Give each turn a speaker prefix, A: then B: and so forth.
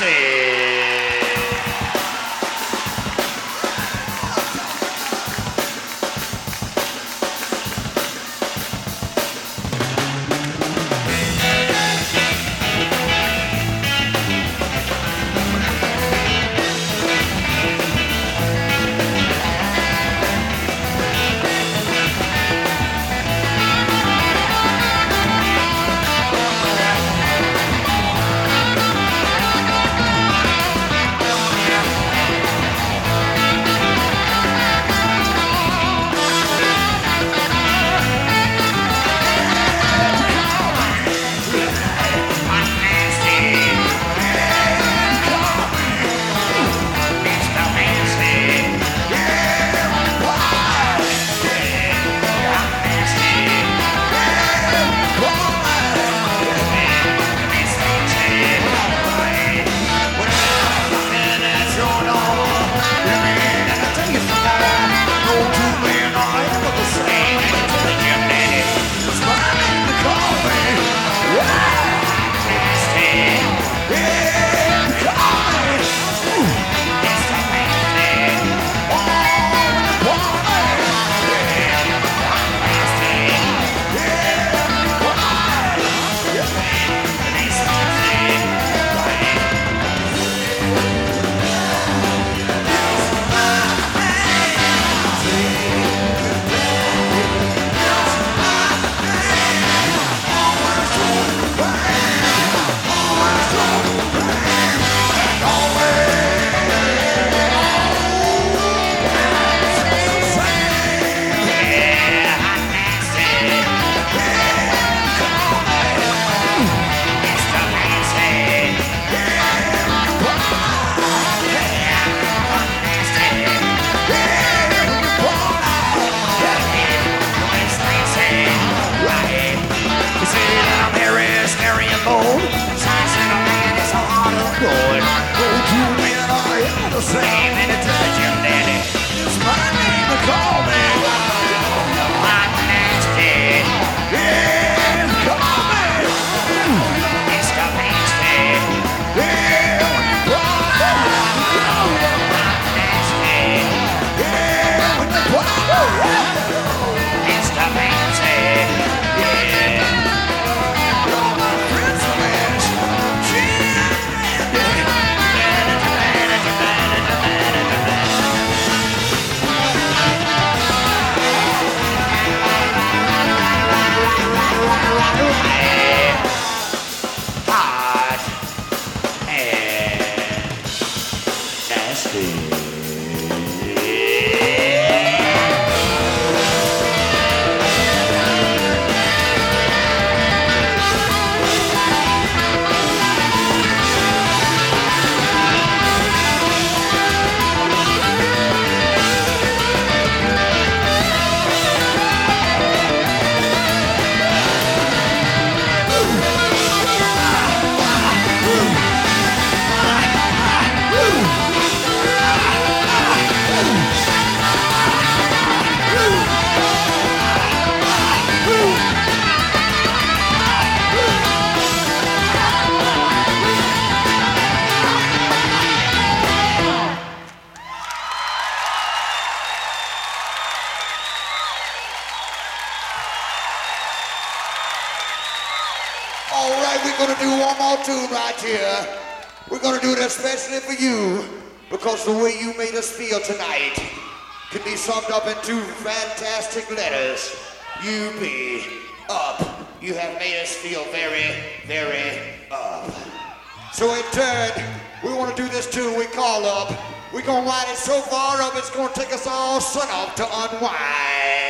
A: All right, we're gonna do one more tune right here. We're gonna do it especially for you, because the way you made us feel tonight can be summed up in two fantastic letters. You be up. You have made us feel very, very up. So in turn, we want to do this tune we call up. We're gonna ride it so far up, it's gonna take us all sun off to unwind.